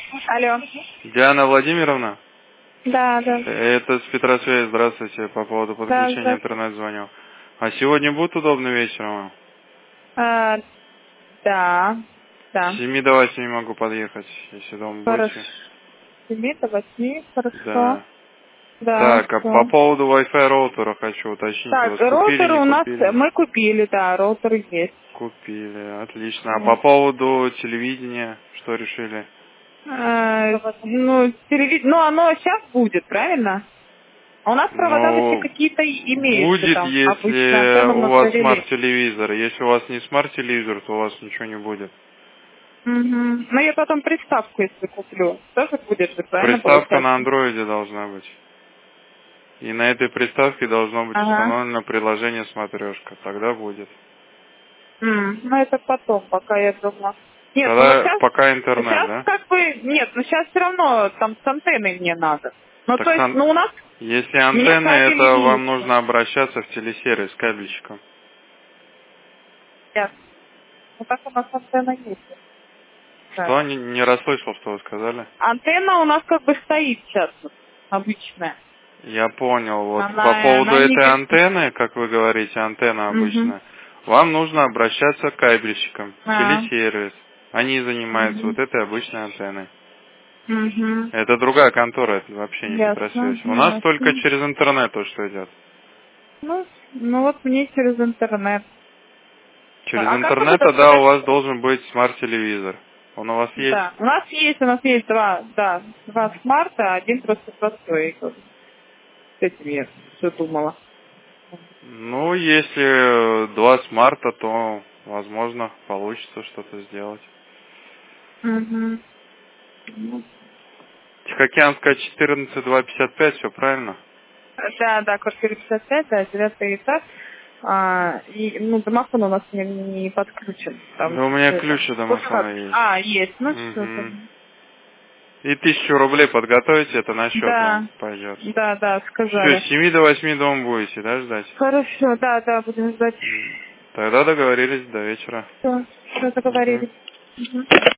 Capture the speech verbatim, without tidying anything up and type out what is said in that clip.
Алло. Диана Владимировна? Да, да. Это с Петросвязи. Здравствуйте. По поводу подключения Да, интернет звоню. А сегодня будет удобно вечером? а, да, С да. семи до восьми могу подъехать, если дома Хорошо. будете. С семи до восьми, хорошо. Да. Да, Так, а по все. поводу Wi-Fi роутера хочу уточнить. У Так, вас купили, роутеры не у нас, купили? мы купили, да, роутеры есть. Купили. Отлично. А по Вот. поводу телевидения, что решили? А, ну, телевид... ну, оно сейчас будет, правильно? А у нас провода вообще Ну, какие-то и- имеются будет, там, обычно если антенну у мы вас провели. смарт-телевизор. Если у вас не смарт-телевизор, то у вас ничего не будет. Угу. Ну, я потом приставку, если куплю, тоже будет же, правильно Приставка на получаться? андроиде должна быть. И на этой приставке должно быть Ага. установлено приложение «Смотрешка». Тогда будет. М, Ну, это потом, пока я думала. Нет, ну вот Тогда сейчас, пока интернет, сейчас да? как бы, нет, ну сейчас все равно там с антенной мне надо. Ну, Так то есть, сан- ну, у нас, если у меня антенна, кабель это вам есть. нужно обращаться в телесервис кабельщиком. Сейчас. Ну, так у нас антенна есть. Да. Что? Не, не расслышал, что вы сказали? Антенна у нас как бы стоит сейчас, вот, обычная. Я понял. Вот по Она, поводу она не этой висит. антенны, как вы говорите, антенна Угу. обычная, вам нужно обращаться к кабельщикам, в А. телесервис. Они занимаются Угу. вот этой обычной антенной. Угу. Это другая контора, это вообще не Ясно, Петросвязь. У нас только ясно. через интернет то, что идет. Ну, ну вот мне через интернет. Через А как вот интернет это тогда у подать? вас должен быть смарт-телевизор. Он у вас есть? Да, у нас есть, у нас есть два, да, два смарта, один просто простой. Вот с этим я все думала. Ну, если два смарта, то, возможно, получится что-то сделать. Угу. Ну, Тихоокеанская четырнадцать два пятьдесят пять, все правильно? да, да, квартира пятьдесят пять, да, девятый этаж. А, и, ну, домофон у нас не, не подключен. Там Да у меня это. ключ от домофона Пускай. есть. А, есть, ну все. Угу. И тысячу рублей подготовите, это на счет вам Да, пойдет. да, да, Все, сказали. с семи до восьми дома будете, да, ждать? Хорошо, да, да, будем ждать. М. Тогда договорились до вечера. Все, все Мгм. договорились. Мгм.